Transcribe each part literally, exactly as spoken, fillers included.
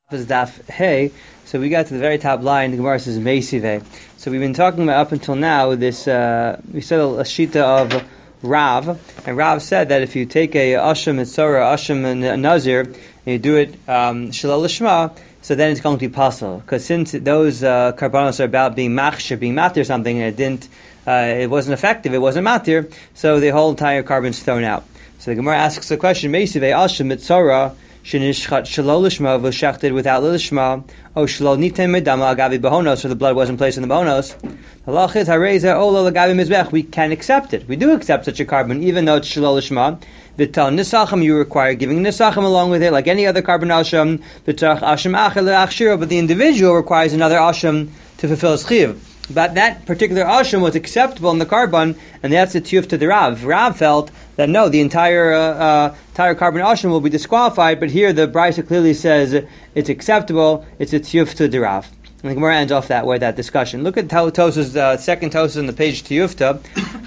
is Daf Hey. So we got to the very top line. The Gemara says Meisive. So we've been talking about up until now this. Uh, we said a, a shita of Rav, and Rav said that if you take a Asham Mitzora, Asham and a Nazir, and you do it um, Shalal Lishma, so then it's going to be possible. Because since those uh, karbanos are about being machshir, being matir something, and it didn't, uh, it wasn't effective, it wasn't matir, so the whole entire carbon is thrown out. So the Gemara asks the question: Meisive Asham Mitzora. Shenishchat shalol lishma v'shachted without lishma, o shalol nitem medama agavi bahonos, so the blood wasn't placed in the bahonos. Halachit hareza ola agavi mizbech. We can accept it. We do accept such a carbon, even though it's shalol lishma. V'tal nisachim, you require giving nisachim along with it, like any other carbon asham. V'tarach asham achel le'achshiro, but the individual requires another asham to fulfill his chiyuv. But that particular asham was acceptable in the carbon, and that's the tiyuf to the Rav. Rav felt that no, the entire uh, uh, entire carbon asham will be disqualified, but here the Brisa clearly says it's acceptable, it's a tiyuf to the Rav. And the Gemara ends off that way, that discussion. Look at Tos's uh, second Tosa on the page Tiyufta.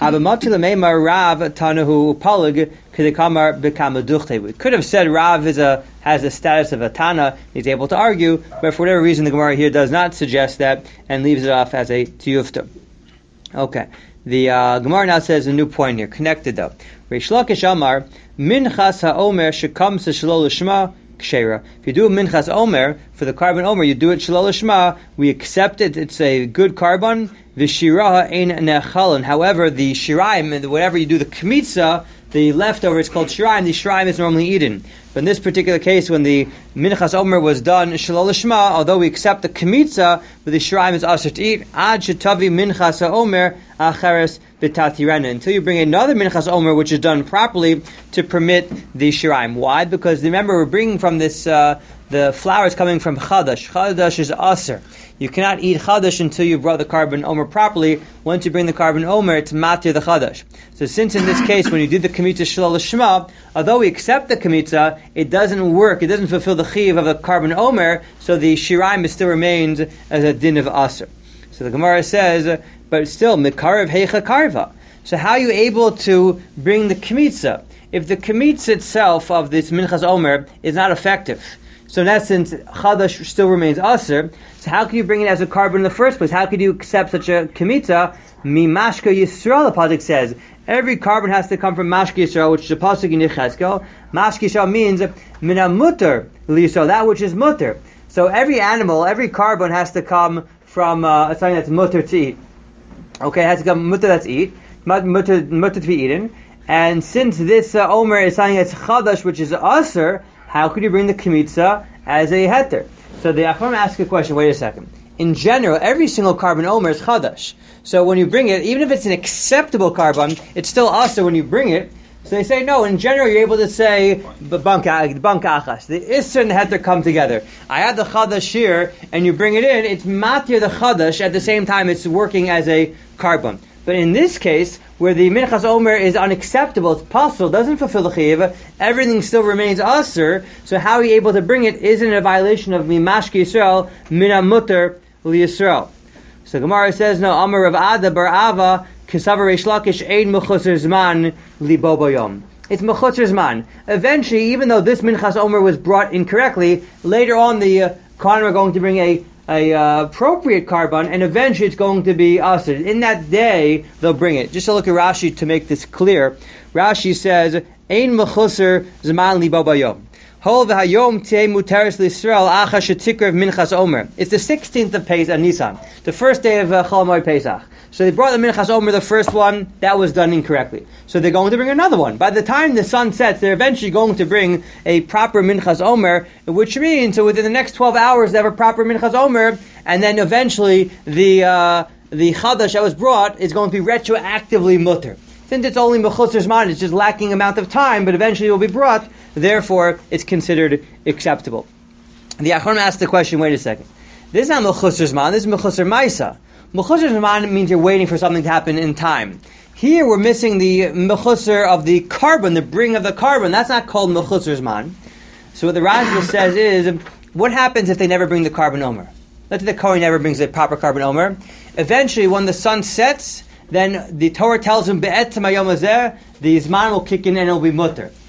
Rav Tanahu Palig Kidikamar Bekama Duchte. We could have said Rav is a has the status of a Tana, he's able to argue, but for whatever reason the Gemara here does not suggest that and leaves it off as a Tiyufta. Okay. The uh, Gemara now says a new point here, connected though. Reish Lakish Amar Minchas HaOmer Shekam Shalol Lishma. If you do a minchas omer for the carbon omer, you do it shalol lishma. We accept it; it's a good carbon. The shiraha ein nechalon. However, the shiraim and whatever you do, the kmitza, the leftover, it's called shiraim. The shiraim is normally eaten. But in this particular case, when the minchas omer was done shalol lishma, although we accept the kmitza, but the shiraim is asur to eat. Ad shetavi minchas omer acheres b'tatirena. Until you bring another minchas omer, which is done properly, to permit the shiraim. Why? Because remember, we're bringing from this uh, the flour is coming from chadash. Chadash is asur. You cannot eat chadash until you brought the carbon omer properly. Once you bring the carbon omer, it's matir the chadash. So since in this case, when you did the kmitza shalol lishma, although we accept the kmitza, it doesn't work. It doesn't fulfill the chiyuv of the carbon omer. So the shiraim still remains as a din of asur. So the Gemara says, but still mikarav heicha karva. So how are you able to bring the kmitza if the kmitza itself of this minchas omer is not effective? So in essence, chadash still remains asur. So how can you bring it as a carbon in the first place? How could you accept such a kmitza? Mi mashka Yisrael, the pasuk says. Every carbon has to come from mashka Yisrael, which is a pasuk in Yechezkel. Mashka Yisrael means mina mutter l'Yisrael, that which is mutter. So every animal, every carbon has to come from uh, something that's mutter to eat. Okay, it has to come mutter that's eat, mutter, mutter to be eaten. And since this uh, omer is something that's chadash, which is asur, how could you bring the kmitza as a heter? So the Achronim ask a question, wait a second. In general, every single carbon omer is chadash. So when you bring it, even if it's an acceptable carbon, it's still asur when you bring it. So they say, no, in general, you're able to say, bank achas. The isser and the heter come together. I have the chadash here, and you bring it in, it's matir the chadash, at the same time it's working as a carbon. But in this case, where the minchas omer is unacceptable, it's possible, doesn't fulfill the chiyuv, everything still remains asur, so how are you able to bring it isn't a violation of mimashki Yisrael, mina mutter li Yisrael. So Gemara says, no, Amar Rav Ada bar Ava, Kisavar Reish Lakish, ein mechutzer zman li bo bayom. It's mechutzer zman. Eventually, even though this minchas omer was brought incorrectly, later on the uh, Kohanim are going to bring a a uh, appropriate carbon, and eventually it's going to be asur. In that day, they'll bring it. Just to look at Rashi to make this clear. Rashi says, ein mechutzer zman li bo bayom. Hol v'hayom tei muteres l'Yisrael acha shetikrev minchas omer. It's the sixteenth of Pesach, Nisan, the first day of uh, Chol Hamoed Pesach. So they brought the minchas omer, the first one, that was done incorrectly. So they're going to bring another one. By the time the sun sets, they're eventually going to bring a proper minchas omer, which means so within the next twelve hours they have a proper minchas omer, and then eventually the uh, the chadash that was brought is going to be retroactively mutter. Since it's only mechutzer zman, it's just lacking amount of time, but eventually it will be brought, therefore it's considered acceptable. The Achronim asked the question, wait a second. This is not mechutzer zman, this is mechutzer maisa. Mechutzer zman means you're waiting for something to happen in time. Here we're missing the mechutzer of the carbon, the bring of the carbon. That's not called mechutzer zman. So what the Rashi says is, what happens if they never bring the carbon omer? Let's say the Kohen never brings a proper carbon omer. Eventually, when the sun sets, then the Torah tells him, Be'etzem hayom hazeh, the Zman will kick in and it will be mutter.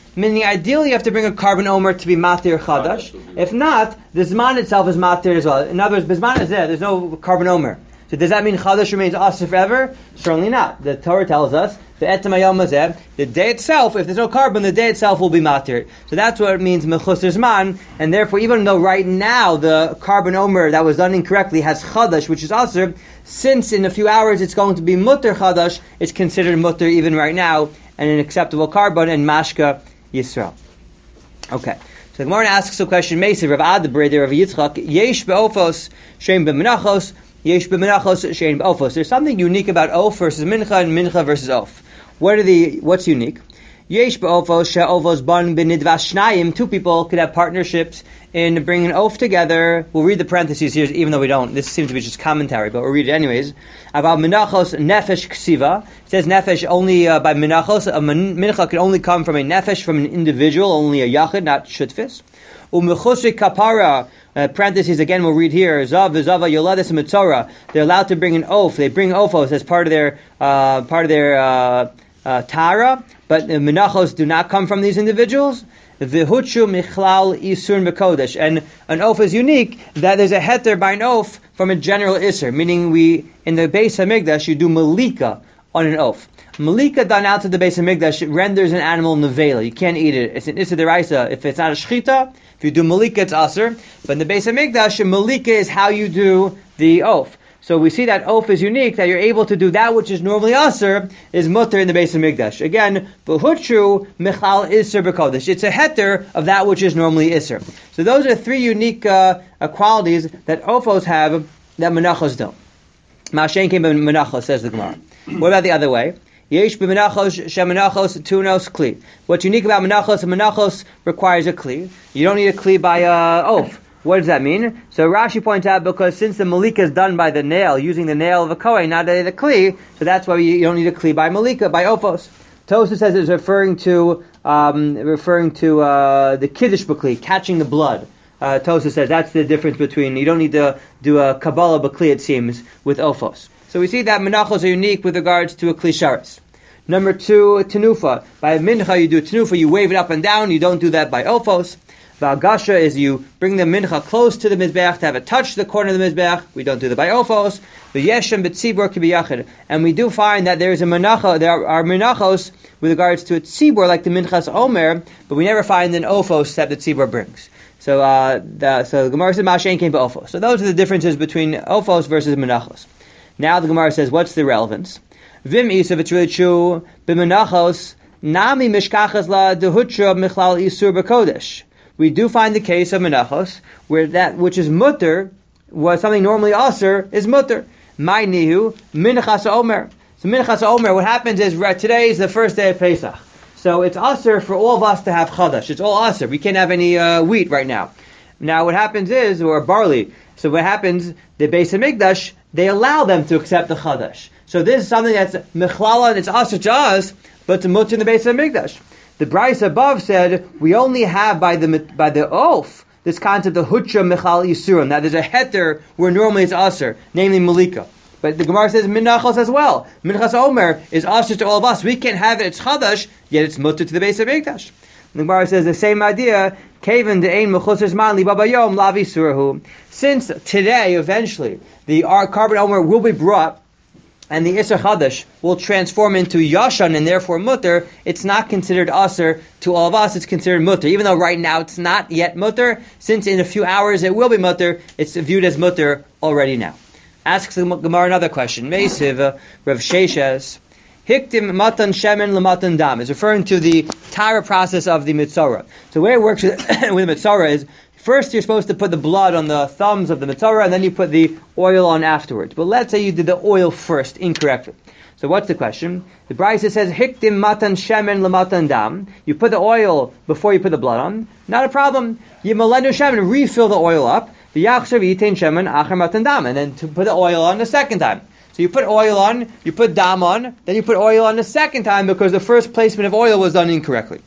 Meaning, ideally, you have to bring a carbon omer to be matir chadash. If not, the zman itself is matir as well. In other words, bizman is there. There's no carbon omer. So does that mean chadash remains asr forever? Certainly not. The Torah tells us the etem hayom hazeh, the day itself. If there's no carbon, the day itself will be matir. So that's what it means mechusar zman. And therefore, even though right now the carbon omer that was done incorrectly has chadash, which is asr, since in a few hours it's going to be mutter chadash, it's considered mutter even right now and an acceptable carbon and mashka Yisrael. Okay. So the Gemara asks a question, Meisi, Rav Ad, the brother of Yitzchak, Yesh be'ofos, shein be'menachos, Yesh be'menachos, shein be'ofos. There's something unique about oaf versus mincha and mincha versus oaf. What are the, what's unique? Yesh be'ofos, she'ofos ban b'nidvas shnayim. Two people could have partnerships in bringing oaf together. We'll read the parentheses here, even though we don't. This seems to be just commentary, but we'll read it anyways. About menachos nefesh ksiva. It says nefesh only uh, by menachos. A mincha can only come from a nefesh, from an individual, only a yachid, not shutfis. Umechusri kapara. Uh, parentheses again. We'll read here. Zav v'zava yoledes mitzora. They're allowed to bring an oaf. They bring ophos as part of their uh, part of their uh, uh, tara, but the menachos do not come from these individuals. V'hutshu michlal isun b'kodesh. And an oaf is unique that there's a heter by an oaf from a general isur, meaning we, in the Beis HaMikdash, you do malika on an oaf. Malika done out to the Beis HaMikdash renders an animal nevela. You can't eat it. It's an isur deraisa. If it's not a shchita, if you do malika, it's asur. But in the Beis HaMikdash, malika is how you do the oaf. So we see that oaf is unique, that you're able to do that which is normally asr, is mutter in the Beis HaMikdash. Again, v'hutshu michal isr b'kodesh. It's a heter of that which is normally isr. So those are three unique uh, uh, qualities that ophos have that menachos don't. Ma'ashen came by menachos, says the Gemara. What about the other way? Yesh b'menachos shemenachos tunos kli. What's unique about menachos, menachos requires a kli. You don't need a kli by uh, oaf. What does that mean? So Rashi points out, because since the malika is done by the nail, using the nail of a kohen, not the, the kli, so that's why you don't need a kli by malika, by ophos. Tosfos says it's referring to um, referring to uh, the kiddush b'kli, catching the blood. Uh, Tosfos says that's the difference between, you don't need to do a kabbalah b'kli, it seems, with ophos. So we see that menachos are unique with regards to a kli sharis. Number two, tenufa. By mincha you do tenufa, you wave it up and down, you don't do that by ophos. V'agasha is you bring the mincha close to the mizbeach to have it touch the corner of the mizbeach. We don't do the by ophos. The yeshem b'tzibor can be yachid, and we do find that there is a menacha. There are menachos with regards to a tzibor like the minchas omer, but we never find an ophos that the tzibor brings. So, uh, the, so the Gemara says ma'ashen came b'ophos. So those are the differences between ophos versus menachos. Now the Gemara says, what's the relevance? Vim isa, if it's really true, b'menachos nami mishkachas la dehutra michlal isur b'kodesh. We do find the case of menachos where that which is mutter, was something normally aser, is mutter. My nihu minchas omer. So minchas omer, what happens is today is the first day of Pesach, so it's aser for all of us to have chadash. It's all aser. We can't have any uh, wheat right now. Now what happens is, or barley. So what happens? The Beis HaMikdash, they allow them to accept the chadash. So this is something that's mechlala, it's aser to us, but it's mutter in the Beis HaMikdash. The Bryce above said we only have by the by the oaf this concept of hutra michal yisurim. Now there's a heter where normally it's aser, namely malika. But the Gemara says minachos as well. Minchas omer is aser to all of us. We can't have it. It's chadash, yet it's mutter to the Beis HaMikdash. The Gemara says the same idea. Kaven de'ein mechusar zman li babayom lavi surahu. Since today, eventually, the carbon omer will be brought, and the Isser Chadash will transform into Yashan and therefore Mutter, it's not considered Aser to all of us, it's considered Mutter. Even though right now it's not yet Mutter, since in a few hours it will be Mutter, it's viewed as Mutter already now. Asks the Gemara another question. Meisiv, Rav Sheshes, Hiktim matan shemen lematan dam, is referring to the Tara process of the Mitzorah. So the way it works with, with the Mitzorah is, first, you're supposed to put the blood on the thumbs of the mitzvah, and then you put the oil on afterwards. But let's say you did the oil first, incorrectly. So what's the question? The Brisa says, Hiktim matan shemen lematan dam. You put the oil before you put the blood on. Not a problem. Yimalenu shemen, refill the oil up. V'yachshav yitain shemen achar matan dam. And then to put the oil on the second time. So you put oil on, you put dam on, then you put oil on the second time because the first placement of oil was done incorrectly.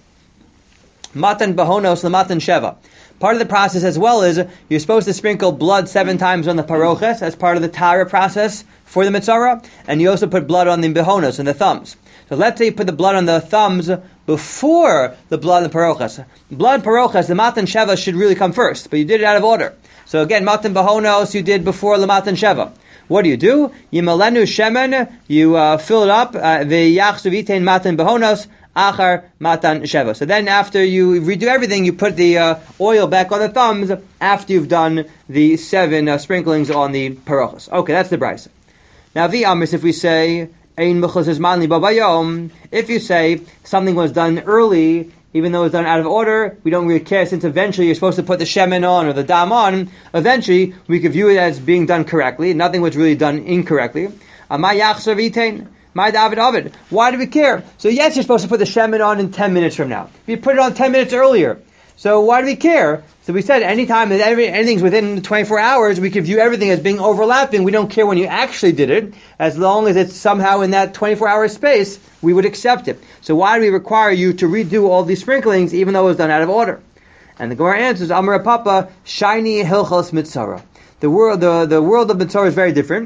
Matan bahonos lematan sheva. Part of the process as well is you're supposed to sprinkle blood seven times on the paroches as part of the Tara process for the Mitzorah, and you also put blood on the behonos, on the thumbs. So let's say you put the blood on the thumbs before the blood and the parochas. Blood and parochas, the matan sheva should really come first, but you did it out of order. So again, matan bahonos you did before the matan sheva. What do you do? Yimalenu shemen, you uh, fill it up, v'yachsu v'itein matan bahonos, achar matan sheva. So then after you redo everything, you put the uh, oil back on the thumbs after you've done the seven uh, sprinklings on the parochas. Okay, that's the brisa. Now the amis, if we say, ein mechuzes man li babayom, if you say something was done early, even though it was done out of order, we don't really care, since eventually you're supposed to put the shemen on or the dam on, eventually we could view it as being done correctly. Nothing was really done incorrectly. Amay yachser v'itein. My David Ovid. Why do we care? So yes, you're supposed to put the shemen on in ten minutes from now. You put it on ten minutes earlier. So why do we care? So we said anytime that every, anything's within twenty-four hours, we can view everything as being overlapping. We don't care when you actually did it. As long as it's somehow in that twenty-four hour space, we would accept it. So why do we require you to redo all these sprinklings even though it was done out of order? And the Gemara answers, Amar Papa, Shiny Hilchos Mitzara. The world, the, the world of Mitzara is very different.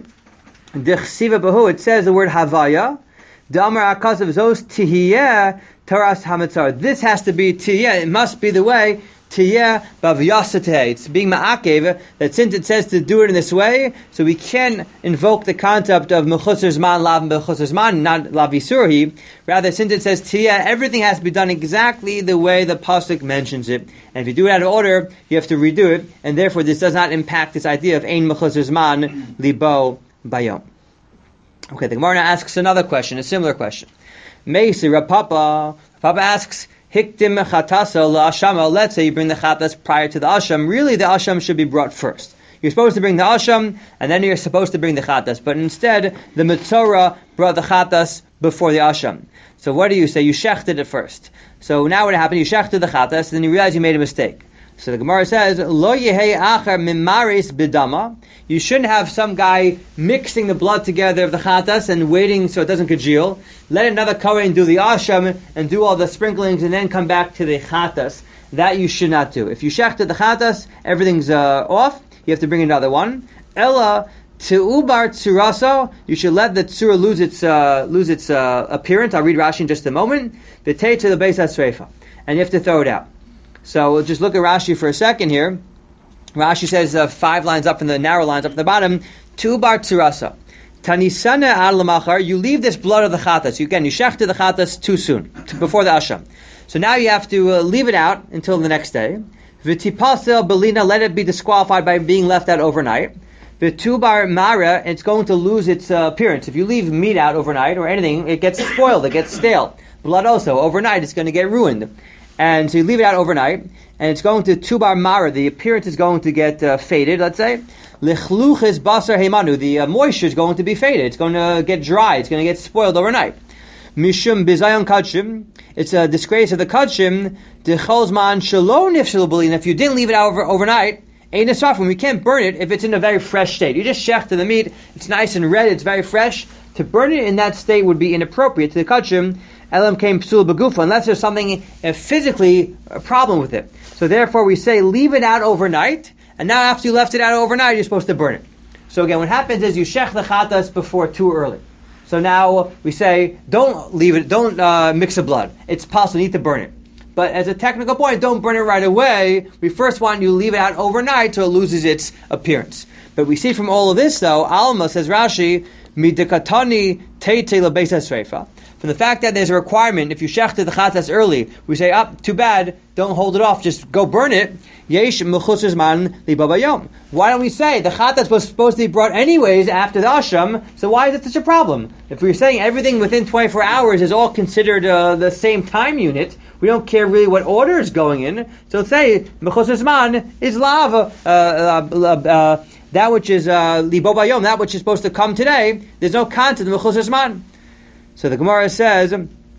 It says the word Havaya. Damar akasav zos tihiyeh taras hamitzar. This has to be tihiyeh. It must be the way tihiyeh bavyasateh. It's being ma'akev, that since it says to do it in this way, so we can invoke the concept of mechusar zman lav mechusar zman, not lav yisurhi. Rather, since it says tihiyeh, everything has to be done exactly the way the pasuk mentions it. And if you do it out of order, you have to redo it. And therefore, this does not impact this idea of ein mechusar zman libo bayom. Okay, the Gemara now asks another question, a similar question. Meisi Rapapa, Papa asks, Hiktim chatasa la'ashama. Let's say you bring the chatas prior to the asham. Really, the asham should be brought first. You're supposed to bring the asham, and then you're supposed to bring the chatas. But instead, the Mitzora brought the chatas before the asham. So what do you say? You shechted it first. So now what happened? You shechted the chatas, and then you realize you made a mistake. So the Gemara says, Lo yehei achar mimaris bidama. You shouldn't have some guy mixing the blood together of the chatas and waiting so it doesn't congeal. Let another kohen do the asham and do all the sprinklings and then come back to the chatas. That you should not do. If you shechted the chatas, everything's uh, off. You have to bring another one. Ella Teubar tsuraso, you should let the tsura lose its uh, lose its uh, appearance. I'll read Rashi in just a moment. V'tei to the beis hasreifa, and you have to throw it out. So we'll just look at Rashi for a second here. Rashi says uh, five lines up in the narrow lines up at the bottom. Tu bar tzurasa. Tanisana ad lamachar. You leave this blood of the chatas. You, again, you shechted the chatas too soon, to, before the asham. So now you have to uh, leave it out until the next day. V'tipasel belina. Let it be disqualified by being left out overnight. V'tu bar mara. It's going to lose its uh, appearance. If you leave meat out overnight or anything, it gets spoiled. It gets stale. Blood also overnight, it's going to get ruined. And so you leave it out overnight, and it's going to tubar mara. The appearance is going to get uh, faded. Let's say lichluches basar heimanu. The uh, moisture is going to be faded. It's going to get dry. It's going to get spoiled overnight. Mishum bizayon kachim. It's a disgrace of the kachim. Decholzman shalom nifshel belin. If you didn't leave it out over, overnight, ain't a safran. We can't burn it if it's in a very fresh state. You just shech to the meat. It's nice and red. It's very fresh. To burn it in that state would be inappropriate to the kachim. Elam came psul begufa, unless there's something uh, physically a problem with it. So therefore we say leave it out overnight, and now after you left it out overnight, you're supposed to burn it. So again, what happens is you shech the chatas before too early. So now we say don't leave it, don't uh, mix the blood. It's possible, you need to burn it. But as a technical point, don't burn it right away. We first want you to leave it out overnight so it loses its appearance. But we see from all of this though, Alma, says Rashi, midikatani teite lebeis hasreifa. From the fact that there's a requirement, if you shechted the chatas early, we say, up, oh, too bad, don't hold it off, just go burn it. Yesh mechusar zman li babayom. Why don't we say the chatas was supposed to be brought anyways after the asham, so why is it such a problem? If we're saying everything within twenty-four hours is all considered uh, the same time unit, we don't care really what order is going in, so let's say mechusar zman is lava, uh, uh, uh, that which is uh, li babayom, that which is supposed to come today, there's no concept of mechusar zman. So the Gemara says,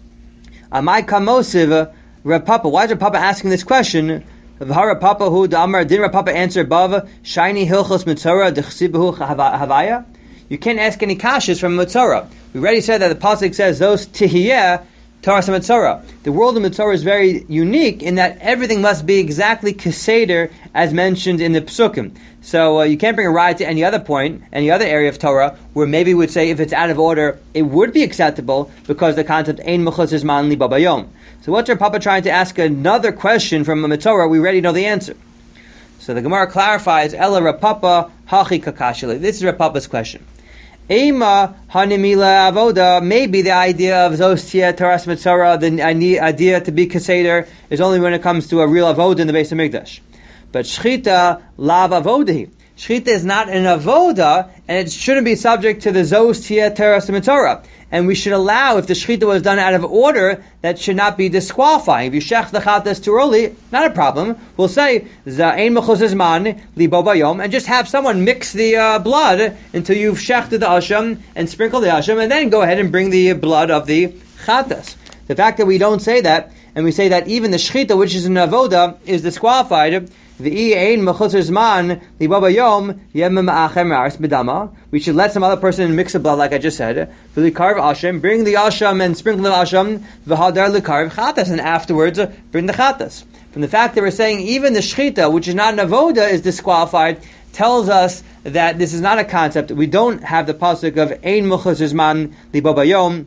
"Amai kamosiv Rav Papa." Why is Rav Papa asking this question? Rav Papa who Amar didn't Rav Papa answer above? Shiny hilchos mitzora dechsibahu havaya. You can't ask any kashas from mitzora. We already said that the pasuk says those tihiyeh Torah Mitzorah. The world of Mitzorah is very unique in that everything must be exactly Keseder as mentioned in the Psukim. So uh, you can't bring a ride to any other point, any other area of Torah, where maybe we would say if it's out of order, it would be acceptable because the concept Ein Mechutz Zman Li Babayom. So what's our Papa trying to ask another question from a Mitzorah? We already know the answer. So the Gemara clarifies, Ela Rapapa Hachi Kakashili. This is Rapapa's question. Ema Hanimila Avoda, maybe the idea of Zostia Taras Mitzorah, the idea to be Keseder, is only when it comes to a real Avoda in the Beis HaMikdash. But Shchita Lav Avodahi. Shchita is not an Avoda, and it shouldn't be subject to the Zostia Taras Mitzorah. And we should allow, if the shechita was done out of order, that should not be disqualifying. If you shech the chatas too early, not a problem. We'll say, Za'ein mechuz zman li bo bayom, and just have someone mix the uh, blood until you've shechted the asham and sprinkled the asham, and then go ahead and bring the blood of the chatas. The fact that we don't say that, and we say that even the shechita, which is an avoda, is disqualified, we should let some other person mix the blood, like I just said. Bring the asham and sprinkle the asham, and afterwards bring the chatas. From the fact that we're saying even the shchita, which is not an avoda, is disqualified, tells us that this is not a concept. We don't have the pasuk of ein mechutz zman li bo bayom,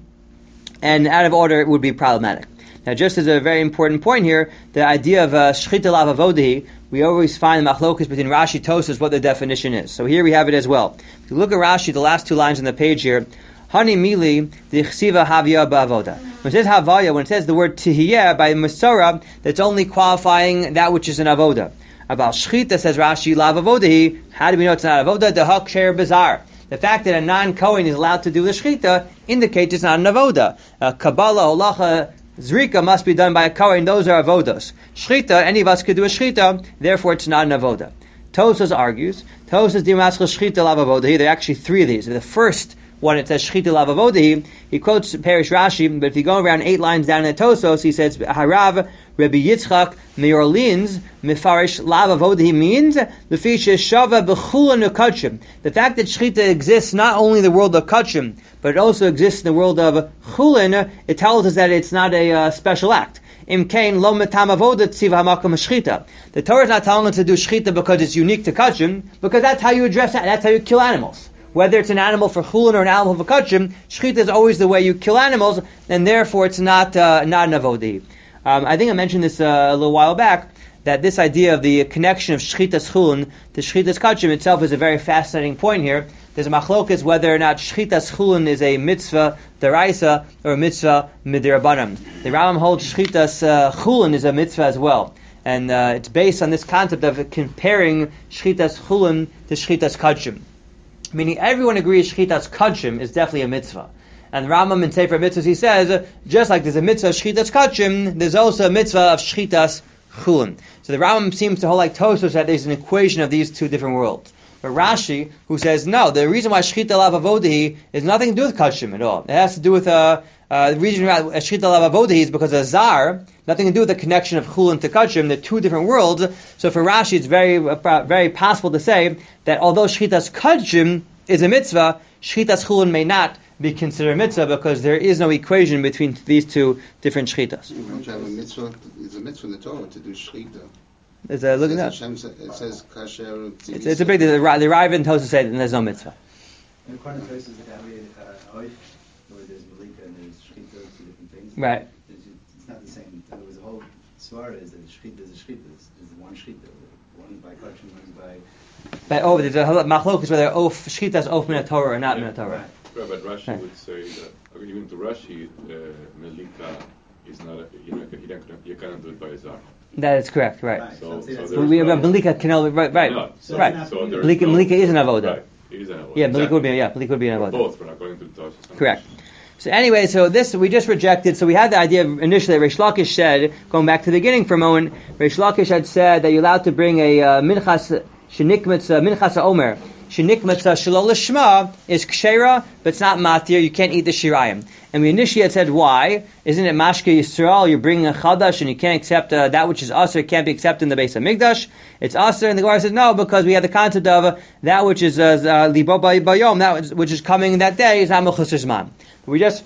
and out of order it would be problematic. Now, just as a very important point here, the idea of uh, shchita lav avodahi, we always find the machlokas between Rashi and Tosfos what the definition is. So here we have it as well. If you look at Rashi, the last two lines on the page here, Hani mili dichsiva havya ba'avoda. When it says havaya, when it says the word tihiyah by Mitzorah, that's only qualifying that which is an avoda. About shchita, says Rashi, lav avodahi, how do we know it's not avoda? Dehak sher bizar. The fact that a non-Kohen is allowed to do the shchita indicates it's not an avoda. Uh, Kabbalah, holacha, Zrika must be done by a Kohen, those are avodas. Shchita, any of us could do a shchita, therefore it's not an avoda. Tosfos argues, Tosfos dimaschal shchita lav avodahi, there are actually three of these. The first one, it says shchita lav avodahi, he quotes Perish Rashi, but if you go around eight lines down in the Tosfos, he says, Harav, Rabbi Yitzchak, New Orleans, Mefarish lav avodahi means, the fisha shava b'chula nukachim. The fact that shchita exists not only in the world of kachim, but it also exists in the world of chulin, it tells us that it's not a uh, special act. Im kain lo metam avoda tziv hamakom shchita. The Torah is not telling us to do shchita because it's unique to kachim, because that's how you address that, that's how you kill animals. Whether it's an animal for chulin or an animal for kachim, shchita is always the way you kill animals, and therefore it's not uh, not an avodi. Um, I think I mentioned this uh, a little while back, that this idea of the connection of shchitas chulin to shchitas kachim itself is a very fascinating point here. There's a machlokas whether or not shchitas chulin is a mitzvah deraisa or a mitzvah midirabanan. The Rambam holds shchitas uh, chulin is a mitzvah as well, and uh, it's based on this concept of comparing shchitas chulin to shchitas kachim. Meaning everyone agrees shchitas kachim is definitely a mitzvah. And Rambam in Sefer Mitzvahs, he says, just like there's a mitzvah of shchitas kachim, there's also a mitzvah of shchitas chulin. So the Rambam seems to hold like Tosfos that there's an equation of these two different worlds. But Rashi, who says, no, the reason why shchita lav avodahi is nothing to do with kachim at all. It has to do with, uh, uh, the reason why shchita lav avodahi is because of zar, nothing to do with the connection of chulin to kachim, they're two different worlds. So for Rashi, it's very, uh, very possible to say that although shchitas kachim is a mitzvah, shchitas chulin may not be considered a mitzvah because there is no equation between these two different shchitas. Don't you have a mitzvah? It's a mitzvah in the Torah to do shchita. Is that looking at? It says kasher. It's, it's a big. The, the Rav and Tosfos say that there's no mitzvah. In the corner places that we uh, oif, where there's malika and there's shchita, two different things. Right. It's, it's not the same. There was a whole svara is that shchita is a shchita. There's one shchita. One by kachim, one by. By oh, there's a machlokas whether oaf shchita is oaf min Torah or not min Torah. Right. Right, but Rashi Right. would say that even to Rashi, uh, malika is not. A, you know, you, don't, you cannot do it by a zar. That is correct. Right. Right. So, So so it's there's We have no- malika can only right right No, so, right. So there's Malika, no- malika is an avoda. Right, it is an avoda. Yeah, malika Exactly. would be yeah malika would be an avoda. Both, but according to the Tosfos. Correct. So anyway, so this we just rejected. So we had the idea of initially Reish Lakish said, going back to the beginning for a moment, Reish Lakish had said that you're allowed to bring a uh, minchas shenikmitz uh, minchas omer. Shenikmitz shalol lishma is kshera, but it's not matir. You can't eat the shirayim. And we initially had said, why? Isn't it mashke Yisrael? You're bringing a chadash and you can't accept uh, that which is aser. Can't be accepted in the Beis HaMikdash. It's aser. And the Gemara says, no, because we have the concept of uh, that which is libo uh, bayom, that which is coming that day is amel chusr zman. We just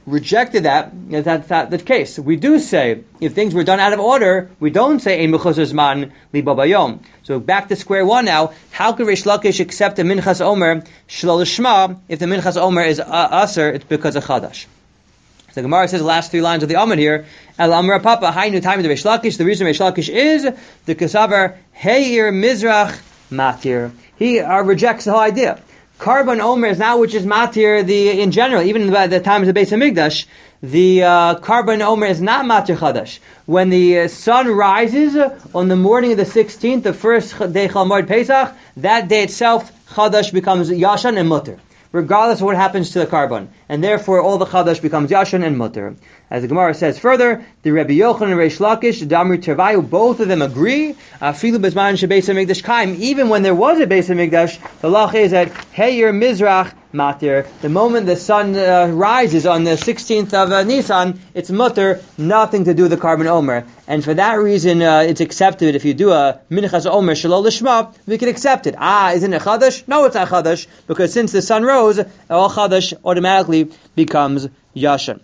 rejected that. That's not the case. We do say, if things were done out of order, we don't say Ein Mechusar Zman Li Bo Bayom. So back to square one now. How could Reish Lakish accept a Minchas Omer Shlo Lishma if the Minchas Omer is uh, Aser? It's because of Chadash. So the Gemara says the last three lines of the Amud here. El Amar Papa Hainu time of the Reish Lakish. The reason Reish Lakish is the Kasavar Heir Mizrach Matir. He uh, rejects the whole idea. Karban Omer is now which is Matir the in general, even by the time of the Beis Hamikdash, the uh, Karban Omer is not Matir Chadash. When the uh, sun rises on the morning of the sixteenth, the first day Chol Moed Pesach, that day itself Chadash becomes Yashan and Mutter, regardless of what happens to the Karban, and therefore all the Chadash becomes Yashan and Mutter. As the Gemara says further, the Rabbi Yochanan and Reish Lakish, the Damri Tervayu, both of them agree. Afilu bezman shebeis hamikdash kaim. Even when there was a Beis Hamikdash, the law is that Heir Mizrach Matir. The moment the sun uh, rises on the sixteenth of uh, Nisan, it's mutter, nothing to do with the Karban Omer. And for that reason, uh, it's accepted if you do a Minchas Omer Shelo Lishma, we can accept it. Ah, isn't it Chadash? No, it's not Chadash, because since the sun rose, all Chadash automatically becomes Yashan.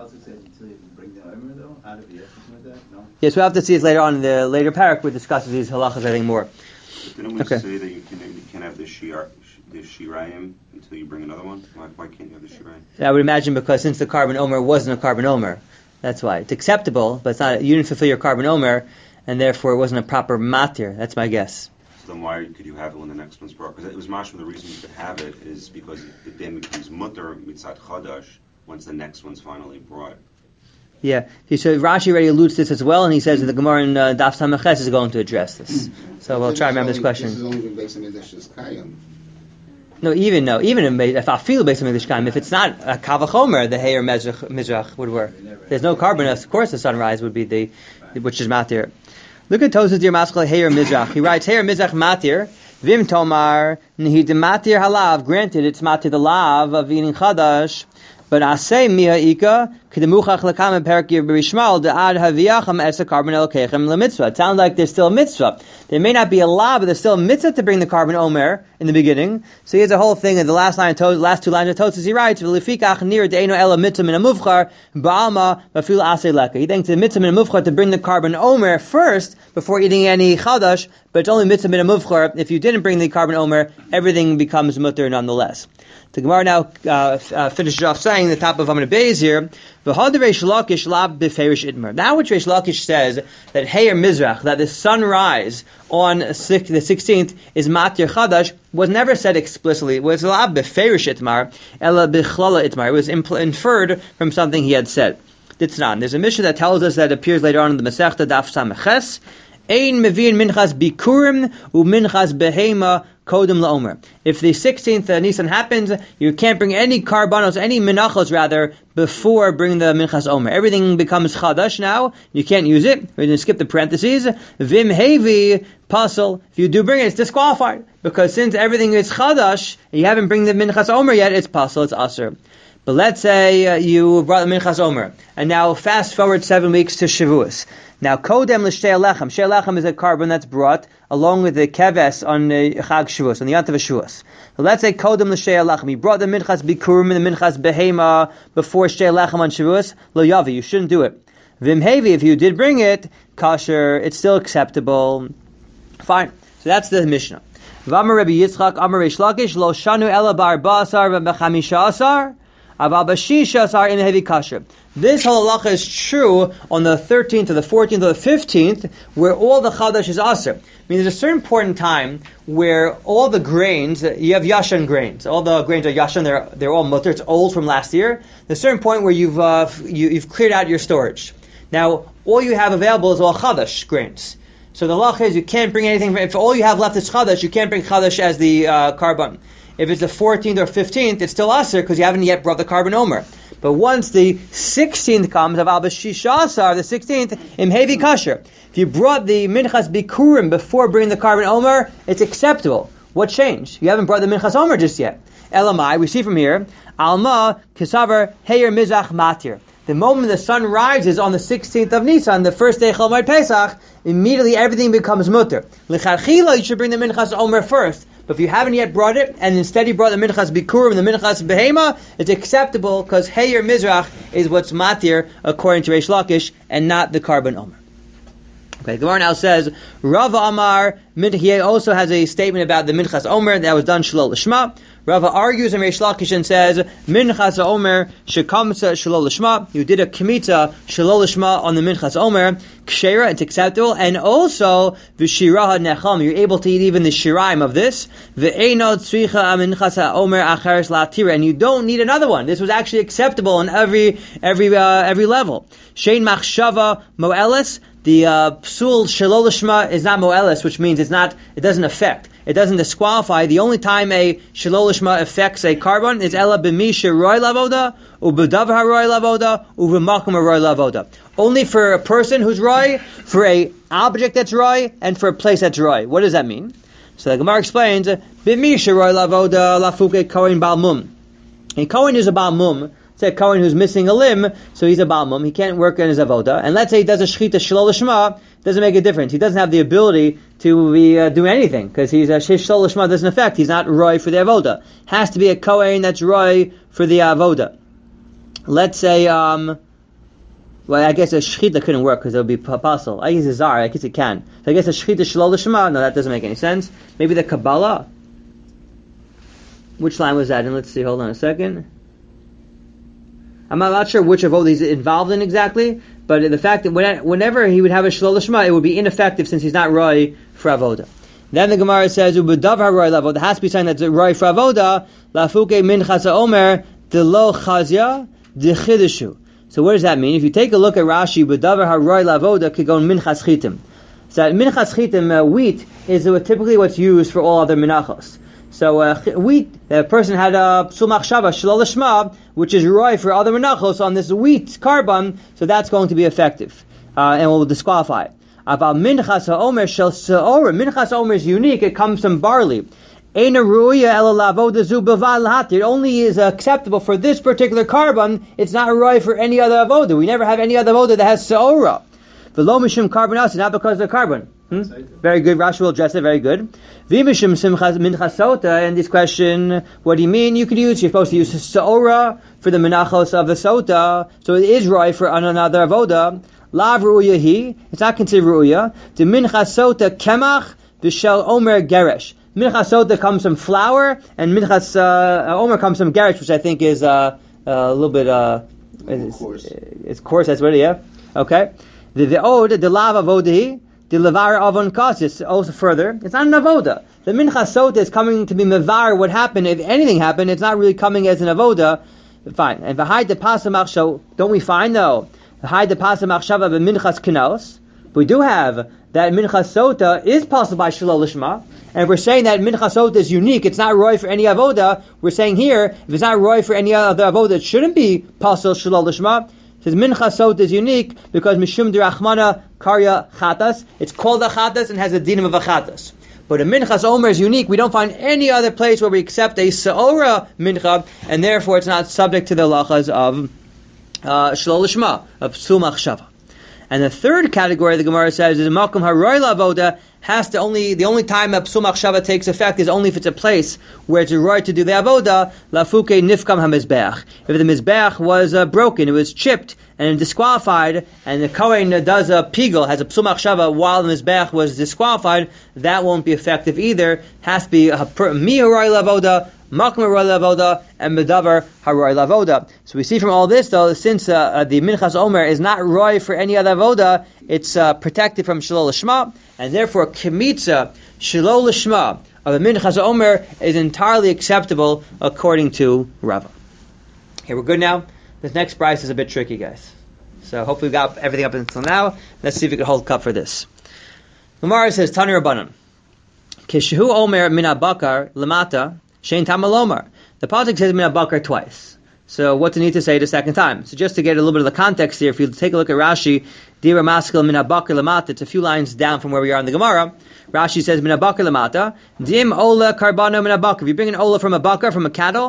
Yes, we'll have to see it later on in the later parak. We discuss these halachas, I think, more. But didn't we Okay. say that you can you can't have the shir the shirayim until you bring another one? Why, why can't you have the shirayim? I would imagine because since the Karban Omer wasn't a Karban Omer, that's why it's acceptable, but it's not. You didn't fulfill your Karban Omer, and therefore it wasn't a proper matir. That's my guess. So then why could you have it when the next one's brought? Because it was mashma. The reason you could have it is because it then becomes mutter mitzat chadash once the next one's finally brought. Yeah, so Rashi already alludes to this as well, and he says that the Gemara in uh, Daf Samaches is going to address this. So we'll try to remember this question. This is only when Beis Hamikdash is Kayim. No, even no, even in, if I feel based on English time, if it's not a Kavachomer, the Heir Mizrach, Mizrach would work. There's no carbon, of course the sunrise would be the, which is Matir. Look at Tosas Dir Maskal Heir Mizrach. He writes Heir Mizrach Matir, Vim Tomar, Nihid Matir Halav, granted it's Matir the Lav of eating Chadash, but Asay Miha Kedemuchach Lakam Perak Yirishmal the Ad Haviacham Esa Carbon Elokechem La Mitzvah. It sounds like there's still a mitzvah. There may not be a law, but there's still a mitzvah to bring the Carbon Omer in the beginning. So here's the whole thing in the last line of Tos, last two lines of Tosas he writes, V'lifikach nir de'eno ela mitzvah min amuvchar ba'alma b'afil asay leka. He thinks the mitzvah min amuvchar to bring the Carbon Omer first before eating any chadash, but it's only mitzvah min amuvchar. If you didn't bring the Carbon Omer, everything becomes mutter nonetheless. The Gemara now uh, uh, finishes off saying the top of Amud Beis here. Now, which Reish Lakish says that Heir Mizrach, that the sunrise on the sixteenth is Matir Chadash, was never said explicitly. It was lab beferish itmar, ela bichlala itmar. It was impl- inferred from something he had said. Ditznan. There's a mission that tells us that appears later on in the Masechta Daf Sameches. Ein mevin minchas bikurim u minchas behema kodem laomer. If the sixteenth uh, Nisan happens, you can't bring any karbanos, any menachos rather, before bringing the minchas omer. Everything becomes chadash now. You can't use it. We're going to skip the parentheses. Vim hevi pasal. If you do bring it, it's disqualified because since everything is chadash, you haven't bring the minchas omer yet. It's pasal. It's aser. But let's say uh, you brought the minchas omer, and now fast forward seven weeks to Shavuos. Now, kodem l'shtei lechem. Shtei lechem is a carbon that's brought along with the keves on the Chag Shavuos, on the Yantav Shavuos. So let's say kodem l'shtei lechem. You brought the minchas bikurim and the minchas behema before shtei lechem on Shavuos. Lo yavi, you shouldn't do it. Vim hevi, if you did bring it, kasher, it's still acceptable. Fine. So that's the Mishnah. V'amar Rabbi Yitzchak, Amar Reish Lakish, lo shanu ela bar ba'asar v'bechamisha asar. This whole halacha is true on the thirteenth or the fourteenth or the fifteenth, where all the chadash is aser. I mean, there's a certain point in time where all the grains, you have yashan grains. All the grains are yashan, they're, they're all mutter, it's old from last year. There's a certain point where you've, uh, you, you've cleared out your storage. Now, all you have available is all chadash grains. So the halacha is you can't bring anything, if all you have left is chadash, you can't bring chadash as the uh, carbon. If it's the fourteenth or fifteenth, it's still aser because you haven't yet brought the carbon omer. But once the sixteenth comes of Al Bashishasar, the sixteenth, im hevi kasher. If you brought the minchas bikurim before bringing the carbon omer, it's acceptable. What changed? You haven't brought the minchas omer just yet. Elamai, we see from here, Alma kisavar heir mizach matir. The moment the sun rises on the sixteenth of Nisan, the first day Chol Moed Pesach, immediately everything becomes mutter. L'charchila, you should bring the minchas omer first. But if you haven't yet brought it, and instead you brought the minchas bikurim and the minchas behema, it's acceptable because heyer mizrach is what's matir according to Reish Lakish, and not the carbon omer. Okay, the Gemara now says Rava Amar. He also has a statement about the minchas omer that was done shalol lishma. Rava argues in Reish Lakish and says minchas omer shekamsa shalol lishma. You did a kmitza shalol lishma on the minchas omer kshera, it's acceptable, and also v'shiraha necham. You're able to eat even the shiraim of this. Ve'enod tzricha minchas omer acheres latira, and you don't need another one. This was actually acceptable on every every uh, every level. Shein machshava moelis. The uh, psul shalol lishma is not moelis, which means it's not. It doesn't affect. It doesn't disqualify. The only time a shalol lishma affects a carbon is ela b'misha roy lavoda, u'b'dav haroy lavoda, u'b'makom haroy lavoda. Only for a person who's roy, for a object that's roy, and for a place that's roy. What does that mean? So the Gemara explains b'misha roy lavoda lafuke kohen bal mum. A kohen is a bal mum. Say a Kohen who's missing a limb, so he's a Balmum, he can't work in his avoda. And let's say he does a shechita shalol lishma, doesn't make a difference. He doesn't have the ability to be uh, do anything because he's a shalol lishma doesn't affect. He's not roy for the avoda. Has to be a Kohen that's roy for the avoda. Let's say, um, well, I guess a shechita couldn't work because it would be apostle. I guess a zar, I guess it can. So I guess a shechita shalol lishma, no, that doesn't make any sense. Maybe the Kabbalah. Which line was that? And let's see. Hold on a second. I'm not sure which avoda he's involved in exactly, but the fact that whenever he would have a shalol lishma, it would be ineffective since he's not roy for avoda. Then the Gemara says, "U'b'dav haroy lavoda." There has to be something that's roy for avoda. Lafuke minchas omer de lo chazia de chidushu. So what does that mean? If you take a look at Rashi, "B'dav haroy lavoda" could go minchas chitim. So that minchas chitim, uh, wheat, is uh, typically what's used for all other minachos. So uh, wheat, a person had a psul machshava shalol lishma, which is roy for other menachos on this wheat carbon, so that's going to be effective, uh, and will disqualify it. About minchas haomer shel seora, minchas haomer is unique. It comes from barley. Eina ruya el lavoda zu bevad lahat. It only is acceptable for this particular carbon. It's not roy for any other avoda. We never have any other avoda that has seora. V'lo mishum carbonas, not because of the carbon. Hmm? Very good. Rashi will address it. Very good. V'mishum simchas minchasota. And this question, what do you mean? You can use. You're supposed to use seora for the menachos of the sota, so it is roy for another avoda. Lav ru'ya hi. It's not considered ru'ya. The minchasota kemach v'shel omer geresh. Minchasota comes from flour, and minchas uh, omer comes from geresh, which I think is uh, a little bit uh, it's, coarse. It's coarse. That's what it is. Yeah. Okay. The the od the lav avodahi. The levar avon kasis also further. It's not an avoda. The minchas sota is coming to be mevar. What happened? If anything happened, it's not really coming as an avoda. Fine. And v'hai de pasamach. So don't we find though v'hai de pasamach shava b'minchas kinaos? We do have that minchas sota is possible by shalol lishma, and if we're saying that minchas sota is unique, it's not roy for any avoda. We're saying here if it's not roy for any other avoda, it shouldn't be possible shalol lishma. Says minchas sota is unique because mishum dirachmana karya chatas. It's called a chatas and has a dinim of a chatas. But a minchas omer is unique. We don't find any other place where we accept a seora mincha, and therefore it's not subject to the lachas of uh, shalol lishma, of psul machshava. And the third category the Gemara says is makom haroy lavoda has to only the only time a psul machshava takes effect is only if it's a place where it's a right to do the avoda. Lafuke nifkam hamizbeach. If the mizbeach was uh, broken, it was chipped and disqualified, and the kohen does a pigel, has a psul machshava while the mizbeach was disqualified, that won't be effective either. Has to be a mi haroy lavoda, makom haroy lavoda, and medavar haroy lavoda. So we see from all this though, since uh, uh, the minchas omer is not roy for any other avoda, it's uh, protected from shalol lishma, and therefore kimitza shalol lishma of the minchas omer is entirely acceptable according to Rava. Okay, we're good now. This next price is a bit tricky, guys. So hopefully we got everything up until now. Let's see if we can hold cup for this. Gemara says, Tani Rabbanan, Kishu Omer min abakar lamata shein tamalomar. The pasuk says min abakar twice. So what's the need to say it a second time? So just to get a little bit of the context here, if you take a look at Rashi, Dira maskil min abakar lamata, it's a few lines down from where we are in the Gemara. Rashi says min abakar lamata, dim ola karbano min abakar. If you bring an ola from a bakar, from a cattle,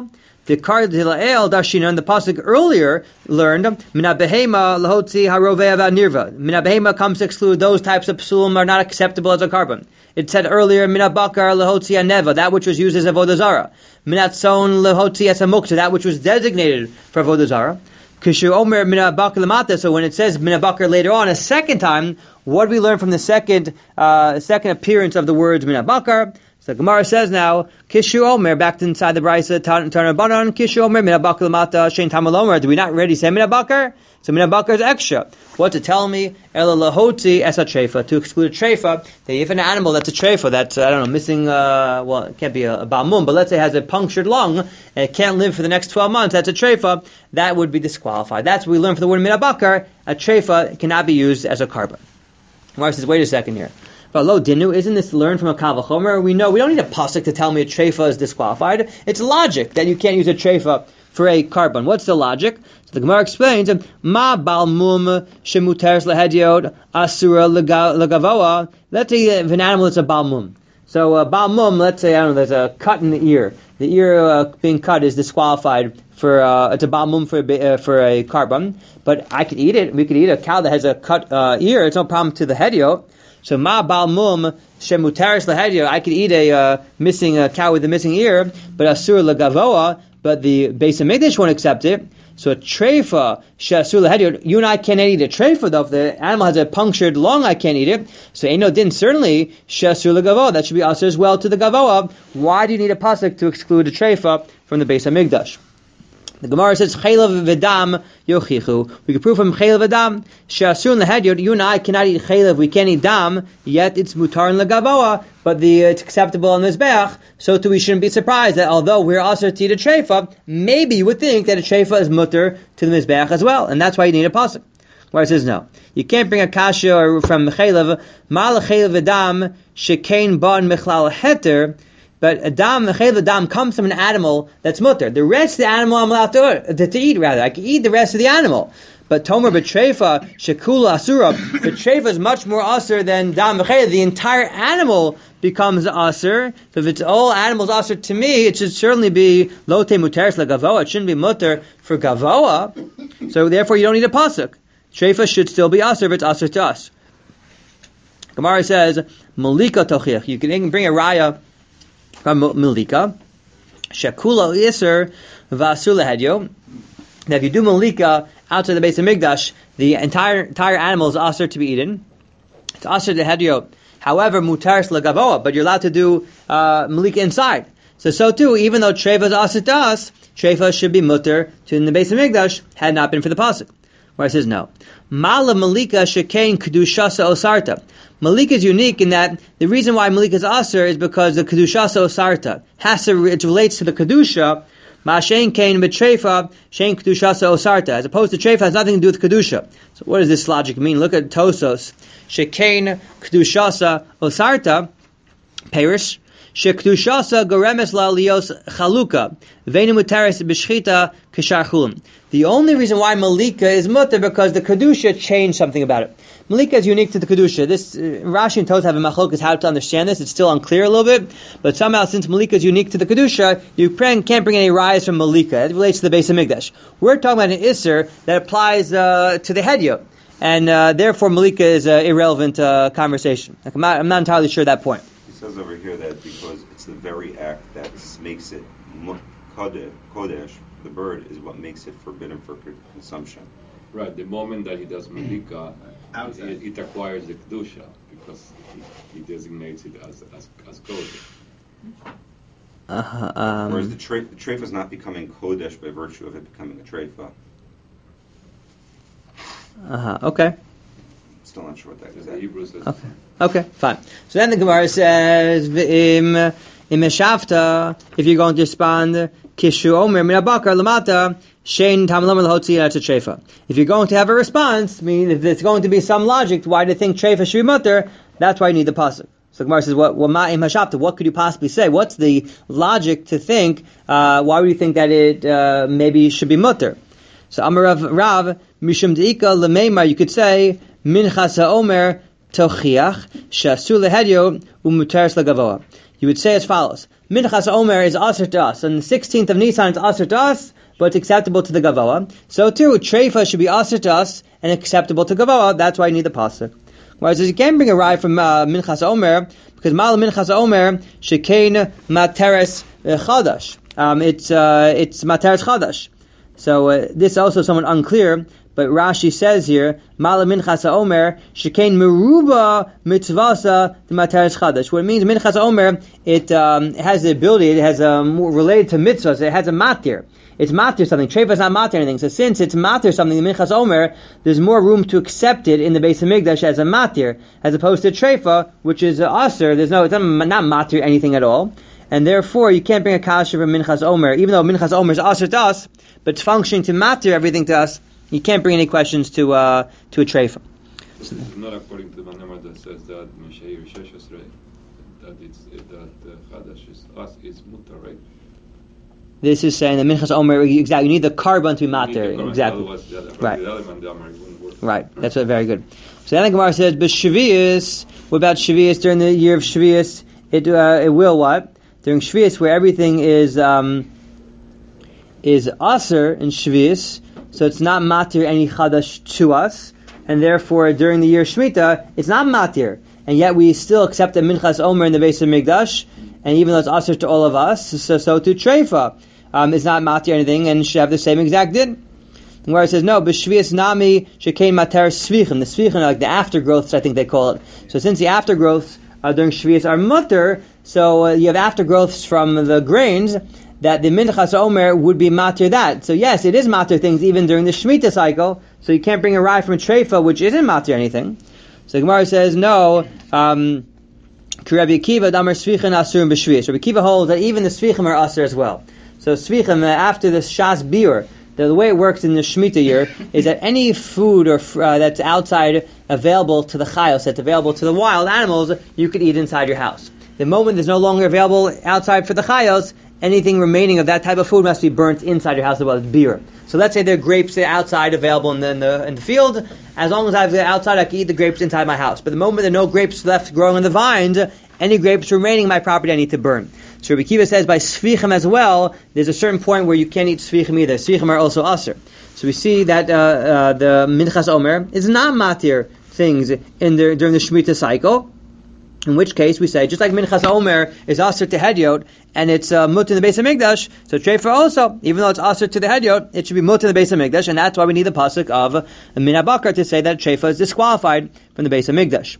The card Hilael Dashina, and the pasuk earlier learned Mina behema lahotzi harovea v'nirva. Mina behema comes to exclude those types of psulim are not acceptable as a carbon. It said earlier Mina bakar lahotzi aneva, that which was used as avodah zara. Mina tzon lahotzi as a mukta, that which was designated for avodah zara. Kishu omer mina bakar lamata. So when it says mina bakar later on a second time, what do we learn from the second uh, second appearance of the words mina bakar? So Gemara says now, Kishu Omer, back inside the Brisa, Tana Banan, Kishu Omer, Mina Bakar Lamata, Shein Tamalomer. Do we not already say Mina Bakar? So Mina Bakar is extra. What to tell me? Ela Lahoti Esa Treifa, to exclude a Treifa, that if an animal that's a Treifa, that's, I don't know, missing, uh, well, it can't be a, a Balmum, but let's say it has a punctured lung, and it can't live for the next twelve months, that's a Treifa, that would be disqualified. That's what we learn from the word Mina Bakar, a Treifa cannot be used as a carbon. Gemara says, wait a second here. But lo dinu, isn't this learned from a kal v'chomer? We know we don't need a pasuk to tell me a treifa is disqualified. It's logic that you can't use a treifa for a carbon. What's the logic? So the Gemara explains, ma balmum shemuteres lehediot asura legavoa. Let's say if an animal is a balmum. So a balmum, let's say I don't know, there's a cut in the ear. The ear uh, being cut is disqualified for uh, it's a balmum for a, uh, for a carbon. But I could eat it. We could eat a cow that has a cut uh, ear. It's no problem to the hediot. So ma balmum shemutaris lahediot, I could eat a uh, missing uh, cow with a missing ear, but asur legavoa, but the Beis Hamikdash won't accept it. So a treifa she'asur lahediot, you and I can't eat a treifa though. If the animal has a punctured lung, I can't eat it. So eino din, certainly she'asur legavoa, that should be asur as well to the gavoa. Why do you need a pasuk to exclude a treifa from the Beis Hamikdash? The Gemara says, Chaylev v'dam yochichu. We can prove from Chaylev v'dam, she'asun lehediot, you and I cannot eat Chaylev, we can't eat dam, yet it's mutar and legavoa, but the, uh, it's acceptable on the Mizbeach, so too we shouldn't be surprised that although we're also to eat a treifa, maybe you would think that a treifa is mutar to the Mizbeach as well, and that's why you need a pasuk. Where it says no. You can't bring a kasha from Chaylev, mal Chaylev v'dam, shekain ban mechlal heter, but Adam, the Chaylev Adam comes from an animal that's mutter. The rest of the animal I'm allowed to, to, to eat, rather. I can eat the rest of the animal. But Tomer b'treifa, shekula asura, the treifa is much more asur than Dam v'chaylev. The entire animal becomes asur. So if it's all animals asur to me, it should certainly be lote muteres legavoa. It shouldn't be mutter for gavoa. So therefore you don't need a pasuk. Treifa should still be asur if it's asur to us. Gemara says, Malika tochiach. You can bring a raya from Malika, Shakula Yisr Vasur Lehedyo. Now, if you do Malika outside the Beis Hamikdash, the entire entire animal is asur to be eaten. It's asur Lehedyo. However, Mutaris Legavoa, but you're allowed to do uh, Malika inside. So, so too, even though Treifa is asur to us, Treifa should be mutter to in the Beis Hamikdash had not been for the pasuk. Where it says no. Mala Malika Shekain Kedushasa Osarta. Malika is unique in that the reason why Malika is Aser is because the Kedushasa Osarta has to, it relates to the Kedusha. Ma Shein Kain Betreifa, Shein Kedushasa Osarta. As opposed to Treifa has nothing to do with Kedusha. So what does this logic mean? Look at Tosos. Shekain Kedushasa Osarta. Perish. Shekdushasa goremes la lios chaluka veinu mutaris b'shchita kishar chulim. The only reason why Malika is mutter because the kedusha changed something about it. Malika is unique to the kedusha. This uh, Rashi and Tos have a machlokas how to understand this. It's still unclear a little bit, but somehow since Malika is unique to the kedusha, you can't bring any rise from Malika. It relates to the Beis Hamikdash. We're talking about an isser that applies uh, to the hedya, and uh, therefore Malika is an irrelevant uh, conversation. Like, I'm, not, I'm not entirely sure of that point. It says over here that because it's the very act that makes it kodesh, the bird, is what makes it forbidden for consumption. Right, the moment that he does Malika, it, it acquires the Kedusha, because he, he designates it as as, as kodesh. Uh-huh, um, Whereas the, tre- the treifa is not becoming kodesh by virtue of it becoming a treifa. Uh-huh, okay. Still not sure what that is. The Hebrew says. Okay. Okay, fine. So then the Gemara says, "V'im im eshavta." If you're going to respond, "Kishu omer min habakar lamata shein tamlam l'hotzi at treifa." If you're going to have a response, I mean, if there's going to be some logic to why they think treifa should be mutter, that's why you need the pasuk. So the Gemara says, "What ma im hashavta?" What could you possibly say? What's the logic to think? Uh, why would you think that it uh, maybe should be mutter? So Amar Rav Rav Mishum Deika Lemeimar, you could say Minchas HaOmer Tochiach Shasur Lehedyo Umutaris Legavoa. you would say as follows. Minchas Omer is aser to us. On the sixteenth of Nisan, it's aser to us, but it's acceptable to the Gavoa. So too, Treifa should be aser to us and acceptable to Gavoa. That's why you need the pasuk. Whereas you can't bring a rye from uh, Minchas Omer, because Mal Minchas Omer, Shekein Materes Chadash. Um, it's, uh, it's Materes Chadash. So uh, this is also somewhat unclear, but Rashi says here, Mala Minchas Omer, Shekein Meruba Mitzvasa the Materes Chadash. What it means, Minchas Omer, it um, has the ability, it has um, related to mitzvahs, it has a matir. It's matir something. Treifa is not matir anything. So since it's matir something, the Minchas Omer, there's more room to accept it in the Beis Hamikdash as a matir, as opposed to Treifa, which is uh, aser. There's no, it's not, not matir anything at all. And therefore, you can't bring a kasha from Minchas Omer, even though Minchas Omer is aser to us, but it's functioning to matir everything to us. You can't bring any questions to uh, to a treifa. So it's not according to the Manemar that says that Meshair Sheshesrei, that it's that uh, Chadash is us is mutar, right? This is saying that Minchas Omer, exactly. You need the carbon to be matir, exactly. Right. Right. That's what, very good. So then the Gemara says, "But Shavuos, what about Shavuos during the year of Shavuos? It uh, it will what during Shavuos where everything is um, is aser in Shavuos." So it's not matir any chadash to us, and therefore during the year Shemitah, it's not matir, and yet we still accept the Minchas Omer in the Beis Hamikdash, and even though it's aser to all of us, so, so to Treifa, um, it's not matir anything, and should have the same exact din. Where it says, no, b'shvias nami shekein mater svichim, the svichim are like the aftergrowths, I think they call it. So since the aftergrowths uh, during Shvias are mutter, so uh, you have aftergrowths from the grains, that the Minchas Omer would be matir that. So yes, it is matir things even during the Shemitah cycle, so you can't bring a rye from a Treifa which isn't matir anything. So Gemara says, no, um, Rabbi Akiva damar svichim asurim b'shvius. Rabbi Akiva holds that even the svichim are asur as well. So svichim, uh, after the Shas Biur, the, the way it works in the Shemitah year is that any food or uh, that's outside available to the chayos, that's available to the wild animals, you could eat inside your house. The moment there's no longer available outside for the chayos, anything remaining of that type of food must be burnt inside your house as well as beer. So let's say there are grapes outside available in the, in the in the field. As long as I have the outside, I can eat the grapes inside my house. But the moment there are no grapes left growing on the vines, any grapes remaining in my property I need to burn. So Rabbi Akiva says by svichim as well, there's a certain point where you can't eat svichim either. Svichim are also aser. So we see that uh, uh, the Minchas Omer is not matir things in the, during the Shemitah cycle. In which case we say, just like Minchas Omer is aser to Hedyot, and it's uh, mut in the Beis Hamikdash, so Treifa also, even though it's aser to the Hedyot, it should be mut in the Beis Hamikdash, and that's why we need the pasuk of Min HaBakar to say that Treifa is disqualified from the Beis Hamikdash.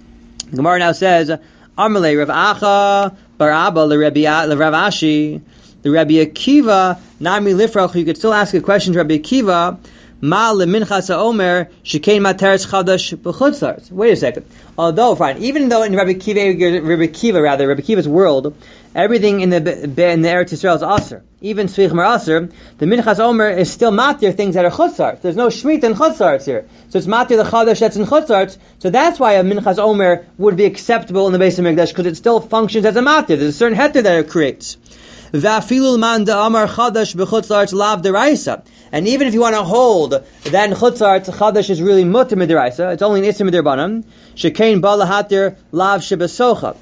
The Gemara now says, Amalei Rav Acha Bar Abba L'Rav Ashi L'Rabbi Akiva Nami Lifrach. You could still ask a question to Rabbi Akiva. Ma leminchas Omer shekein materes chadash b'chutzars. Wait a second. Although, fine, even though in Rabbi Akiva, Rabbi Akiva rather, Rabbi Akiva's world, everything in the in the Eretz Yisrael is aser. Even svichim are aser. The minchas Omer is still matir things that are chutzars. There's no shmita in chutzars here, so it's matir the chadash that's in chutzars. So that's why a minchas Omer would be acceptable in the Beis Hamikdash because it still functions as a matir. There's a certain heter that it creates. V'afilul man da'amar chadash b'chutzars lav deraisa. And even if you want to hold that in chutzars chadash is really mutter midiraisa, it's only an isser midirbanan. Shekein bala hatir lav shebesocha.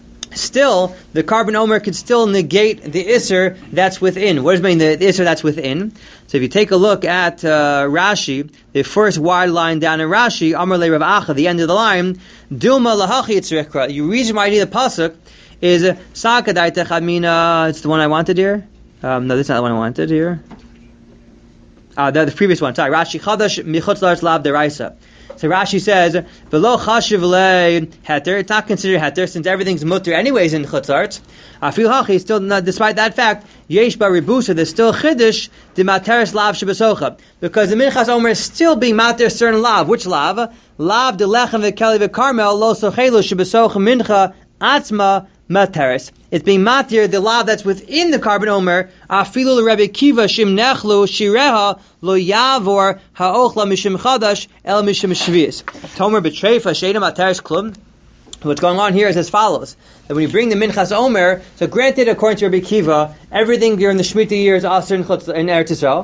Still, the carbon omer could still negate the isser that's within. What does it mean, the isser that's within? So if you take a look at uh, Rashi, the first wide line down in Rashi, Amar le Rav Acha, the end of the line, Dilma lahachi yitzrichra. The reason why I need the pasuk is Sakadaita Chamina. It's the one I wanted here. Um, no, this is not the one I wanted here. Uh, the, the previous one. Sorry, Rashi Chadash Michutz Lars Lav Deraisa. So Rashi says, "V'lo chashiv le heter." It's not considered heter since everything's mutter anyways in chutzarts. Afil hachi, still not, despite that fact, yesh bar ribusa. There's still chiddush the materes lav shebesocha because the minchas omer is still being mater certain lav. Which lav? Lav de lechem v'keli v'karmel lo sochelu shebesocha mincha atzma materes. It's being matir the lav that's within the carbon omer. Afilu Rabbi Akiva shim nechlu shireha lo yavor haochla mishim chadash el mishim shvius. Tomer betreifa sheina materes klum. What's going on here is as follows: that when you bring the minchas omer, so granted according to Rabbi Akiva, everything during the Shemitah year is aser in Eretz Yisrael,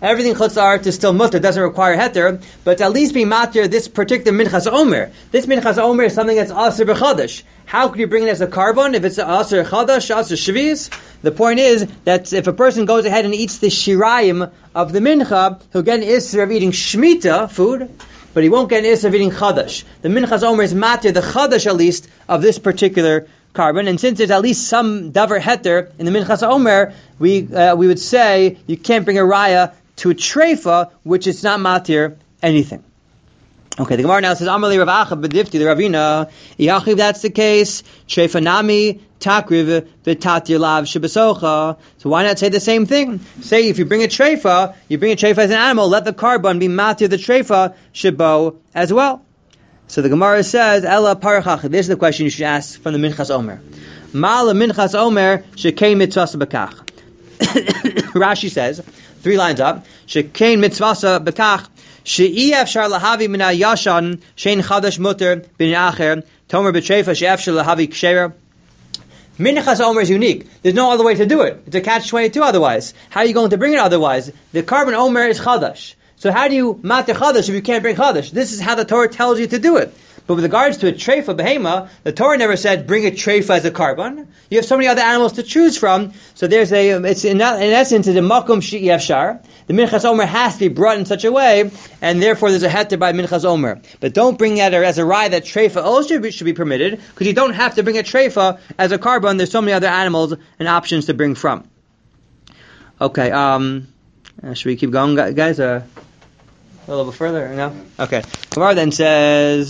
everything chutz la'aretz is still mutter, doesn't require heter, but at least be matir this particular minchas omer. This minchas omer is something that's aser b'chadash. How could you bring it as a carbon if it's aser chadash, aser shvius? The point is that if a person goes ahead and eats the shirayim of the mincha, he'll get an isser of eating shmita food, but he won't get an isser of eating chadash. The minchas omer is matir the chadash at least of this particular carbon, and since there's at least some davar heter in the minchas omer, we uh, we would say you can't bring a raya to a treifa, which is not matir anything. Okay, the Gemara now says, Amalei Rav Acha b'difti, the Ravina, Yachiv, that's the case, treifa nami, takriv, v'tatir lav shebesocha. So why not say the same thing? Say if you bring a treifa, you bring a treifa as an animal, let the carbon be matir the treifa shebo as well. So the Gemara says, Ella parachach. This is the question you should ask from the Minchas Omer. Ma'ala Minchas Omer shekei mitzvasa bekach. Rashi says, three lines up, shekei mitzvasa bekach, she'i efshar lahavi mina yashan, shein chadash muter bin acher, tomer b'treifa she'efshar lahavi ksherer. Minchas Omer is unique. There's no other way to do it. It's a catch twenty-two otherwise. How are you going to bring it otherwise? The carbon Omer is chadash. So how do you matir chadash if you can't bring chadash? This is how the Torah tells you to do it. But with regards to a treifa behema, the Torah never said bring a treifa as a carbon. You have so many other animals to choose from. So there's a, it's in, in essence, it's a makom she'i efshar. The minchas omer has to be brought in such a way, and therefore there's a heter by minchas omer. But don't bring that as a raya that treifa also should be permitted, because you don't have to bring a treifa as a carbon. There's so many other animals and options to bring from. Okay, um, should we keep going, guys? Uh, A little bit further, no? Okay. Gemara then says,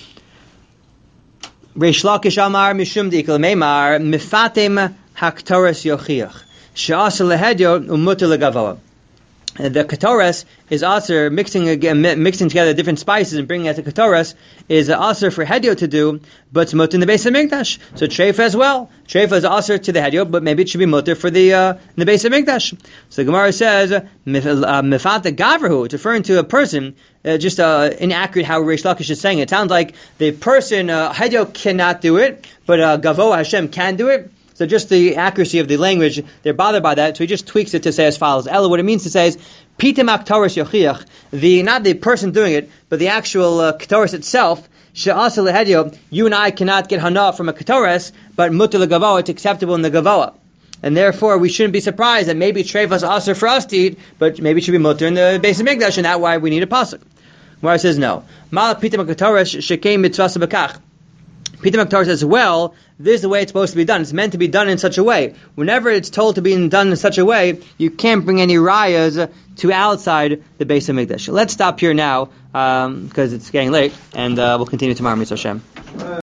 Reish Lakish Amar Mishum Dikal Meimar Mifatim Haktoras Yochiach She'asa Lehedyo Umuter Legavoa. The katoras is aser, mixing again, mixing together different spices and bringing it to katoras is aser for hedio to do, but it's mutter in the base of mikdash. So treifa as well. Treifa is aser to the hedio, but maybe it should be mutter for the uh, in the base of mikdash. So the Gemara says mefata gavrahu. It's referring to a person. Uh, just uh, inaccurate how Reish Lakish is saying it. It sounds like the person uh, hedio cannot do it, but uh, gavoa Hashem can do it. So just the accuracy of the language, they're bothered by that, so he just tweaks it to say as follows. Ella, what it means to say is, Pitem aktoris yochiach, the, not the person doing it, but the actual uh, ketoris itself, she'asa lehedyo, you and I cannot get hana from a ketoris, but mutter legavoa, it's acceptable in the gavoa. And therefore, we shouldn't be surprised that maybe treifa is aser for us to eat, but maybe it should be mutter in the base of mikdash, and that's why we need a pasuk. Where it says no. Malak pitem aktoris shekei mitzvasa bekach. Pitem aktoris says, well, this is the way it's supposed to be done. It's meant to be done in such a way. Whenever it's told to be done in such a way, you can't bring any rayas to outside the base of Mikdash. Let's stop here now, um, because it's getting late, and uh, we'll continue tomorrow, Mitzvah Hashem.